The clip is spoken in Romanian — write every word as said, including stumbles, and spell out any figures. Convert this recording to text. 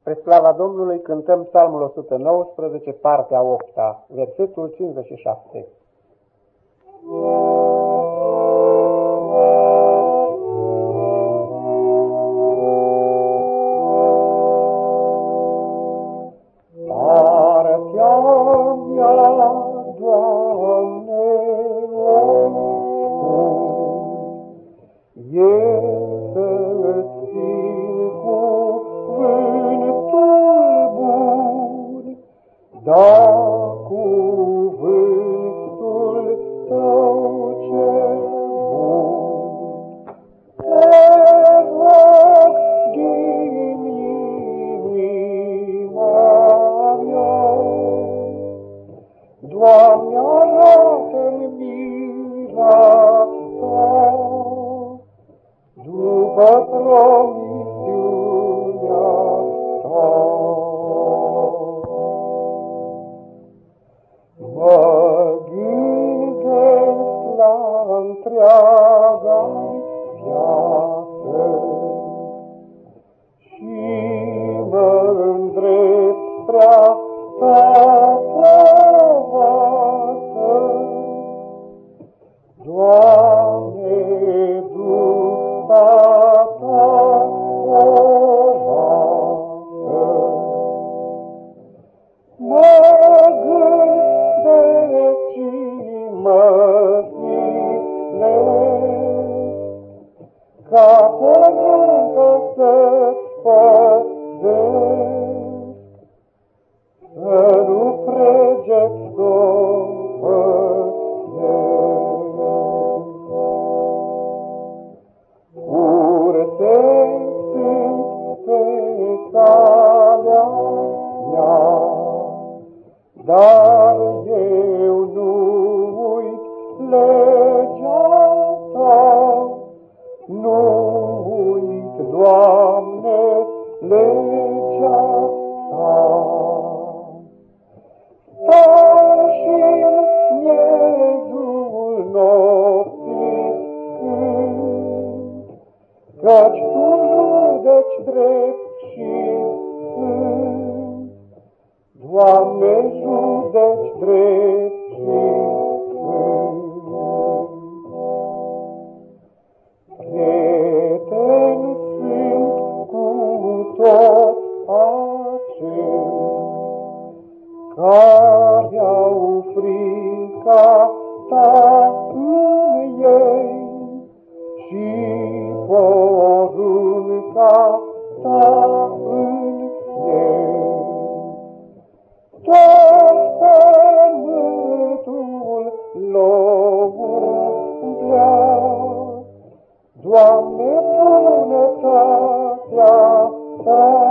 Spre slava Domnului cântăm psalmul o sută nouăsprezece, partea a opta, versetul cincizeci și șapte. Partea mea, Doamne, e să-ți țin cuvântul bun, da cuvântul tău cel bun. Te rog din inima mea, Doamne, arată-mi mila ta, după promisiunea ta. Mă gândesc la întreaga viață și mă îndrept prea ta voastră. Doamne, după ta orată, mă gândesc și mă silesc, ca poruncă să-ți păzesc, să nu pregeți dar eu nu uit legea ta, nu uit, Doamne, legea ta. Stau și-n miezul nopții cânt, căci Tu judeci drept și sfânt. Doamne, judeci drept și sfânt. Prieten sunt cu toți acei care au frica ta în ei și porunca ta în ei. Tot pământul l-umplea, Doamne, bunătatea ta.